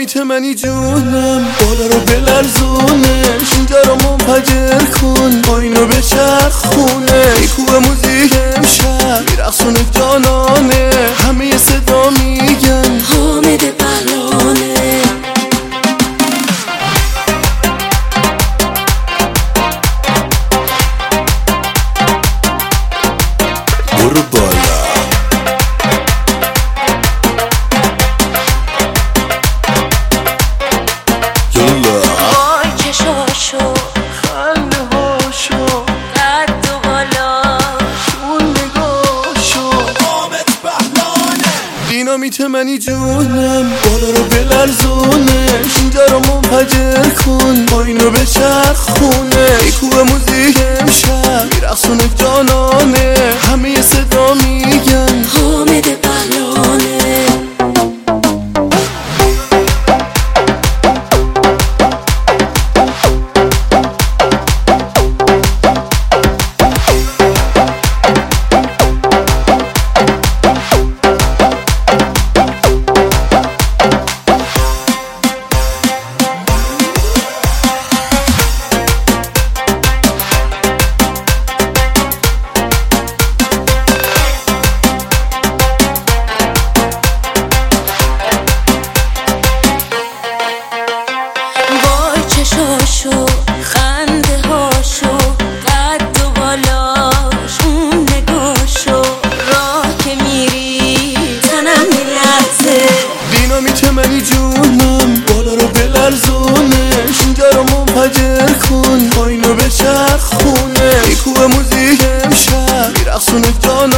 دینامیت منی جونم، بالا رو بلرزونش، اینجا رو منفجر کن، با اینو بچرخونه، میکوب موزیک امشب میرقصونه جانانه، همه یه صدا میگن حامد بلانه. برو بالا یلا وای چشاشو خنده هاشو قد و شون نگاشو حامد بهلانه. دینامیت منی جونم، بالا رو بلرزونش، اینجا رو منفجر کن، با اینو بچرخونه، میکوب موزیک امشب میرقصونه جانانه، همه یه صدا میگن حامد بلانه. چشاشو خنده هاشو قد و بالاش اون نگاشو راه که میری تنم میلرزه. دینامیت منی جونم، بالا رو بلرزونش، اینجا رو منفجر کن، با اینو بچرخونه، میکوب موزیک امشب میرقصونه جانانه.